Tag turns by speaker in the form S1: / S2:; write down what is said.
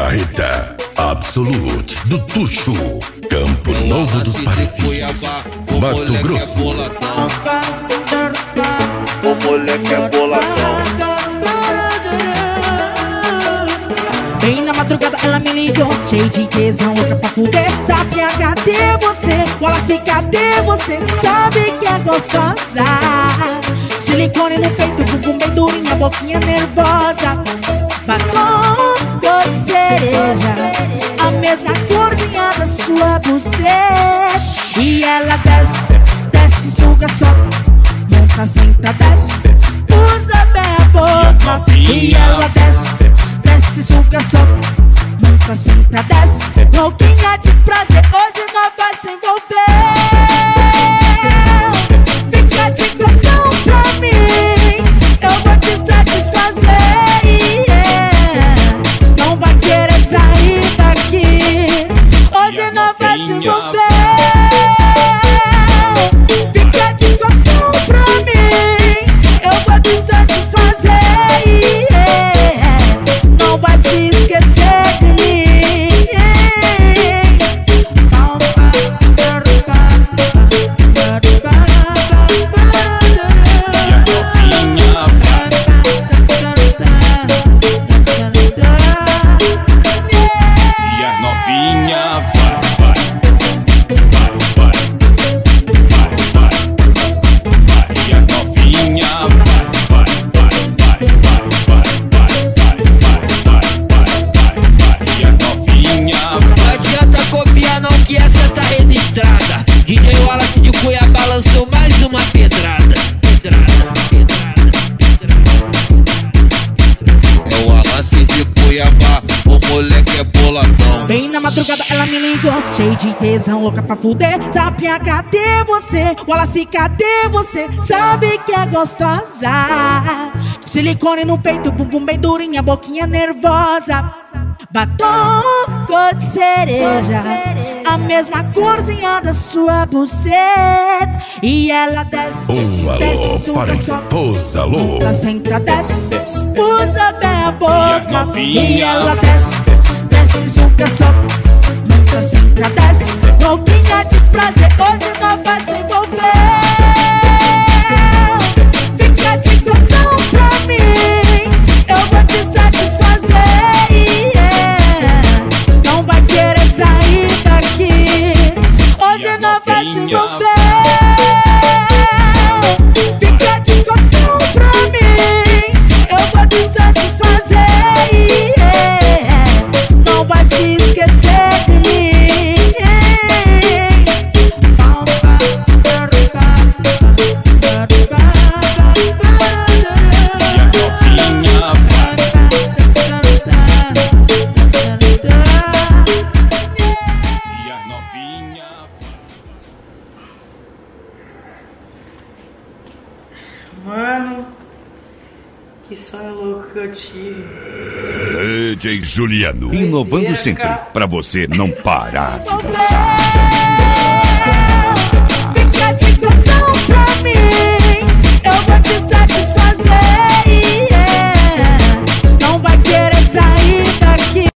S1: Marreta, Absolute, do Tuxo, Campo Novo dos Parecidos, Mato Grosso.
S2: O moleque é boladão.
S3: Bem na madrugada ela me ligou, cheio de tesão, louca pra fuder. Sabe cadê você? Wallace, cadê você? Sabe que é gostosa. Silicone no peito, bumbum bem durinha, boquinha nervosa. Batom cor de cereja, a mesma corzinha da sua buceta. E ela desce, desce, suga, sobe, monta, senta, desce, usa bem a boca. E ela desce, desce, suga, sobe, monta, senta, desce, louquinha de prazer, hoje nós vai se envolver. Fica de cotão pra mim, eu vou te satisfazer. Não vai querer sair daqui, hoje nós vai se envolver. Fica de cotão pra mim, eu vou te satisfazer. Não vai se esquecer de mim.
S4: DJ Wallace de Cuiabá lançou mais uma pedrada.
S2: É o Wallace de Cuiabá, o moleque é boladão.
S3: Bem na madrugada ela me ligou, cheio de tesão, louca pra fuder. Sapinha, cadê você? Wallace, cadê você? Sabe que é gostosa. Silicone no peito, bumbum bem durinha, boquinha nervosa. Batom cor de cereja, a mesma corzinha da sua buceta. E ela desce,
S1: Alô para a esposa, alô.
S3: Senta, desce, usa bem a boca. E ela desce, desce, suga, sobe, monta, senta, desce, louquinha de prazer, hoje nós vai se envolver. Fica de cotão pra mim, eu vou te satisfazer. Não vai querer sair daqui, hoje nós vai se envolver. Fica de cotão pra mim, eu vou te satisfazer. Não vai se esquecer de mim.
S5: Mano, que sonho louco que eu tive.
S1: DJ Juliano, inovando sempre, pra você não parar de dançar.